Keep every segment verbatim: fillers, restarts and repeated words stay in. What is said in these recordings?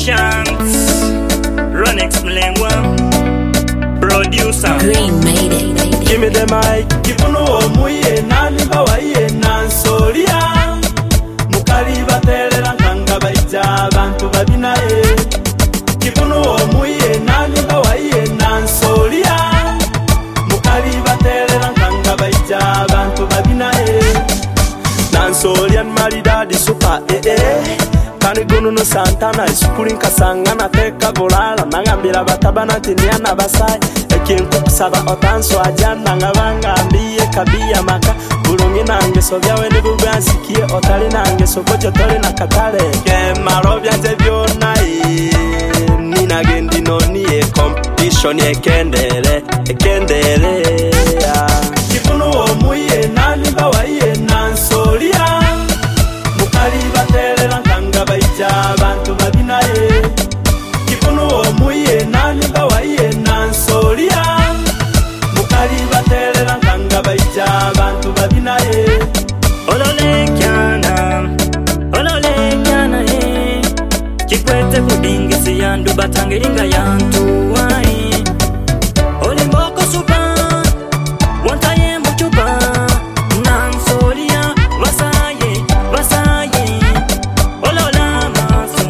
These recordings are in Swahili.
Productions. Ronex Mlengwa. Producer. Green made it. Give me the mic. Kipuno omuye nani bawaye nansolia. Mukali batelera nkanga baita abantu babinaye. Kipuno omuye nani bawaye nansolia. Mukali batelera nkanga baita abantu babinaye. Nansolia maridadi super eh eh. Kani gunu no Santana isukuri nkasangana teka golala nangambira batabana tiniana basai ekinko kusaba otanso ajana ngabanga ambiye kabia maka bulungi nange sobyawe ne bugwansikie otali nange sokojo tole nakatale ke marobya nze byona e nina gendi noni e competition ekendere ekendere kifuno omuye nani bawaye nansolia mukali batelera nkanga baita abantu babinaye kifuno omuye nani bawaye nansolia mukali batelera nkanga baita abantu babinaye Olole kyana Olole kyana eh Kikwete kudingisi yandu batangiringa yantu wai Oli mboko supa Wantaye mchupa Nansolia Wasaye Wasaye Olola maso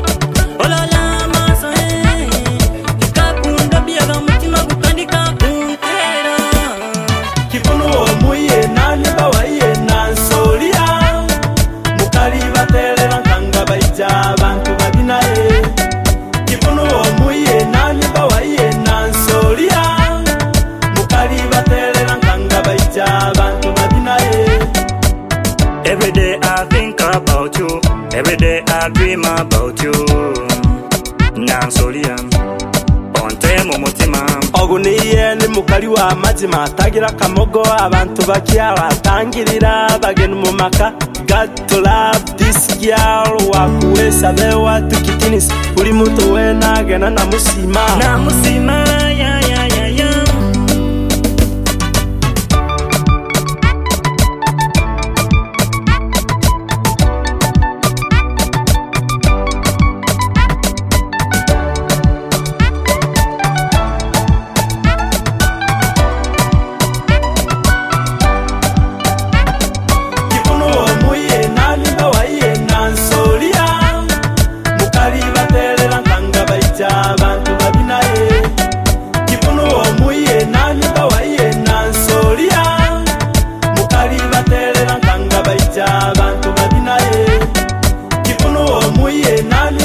Olola maso eh Kikakunda biyaga mutima kukandika kuntera kifuno omuye nani bawaye nansolia mukali batelera nkanga baita abantu babinaye kifuno omuye nani bawaye nansolia mukali batelera nkanga baita abantu babinaye. Every day I think about you. Every day I dream about you. Nansolia Ontemo mutima Oguniye ni mukali wa mazima tagira kamogo abantu bakyala tangirira bagenu mu maka. Got to love this girl wakuwesa bewa tukitinis uli muto wena gena na musima Na musima ya ya ya ya kifuno omuye nani bawaye nansolia mukali batelera nkanga baita abantu babinaye kifuno omuye nani bawaye nansolia mukali batelera nkanga baita abantu babinaye kifuno omuye nani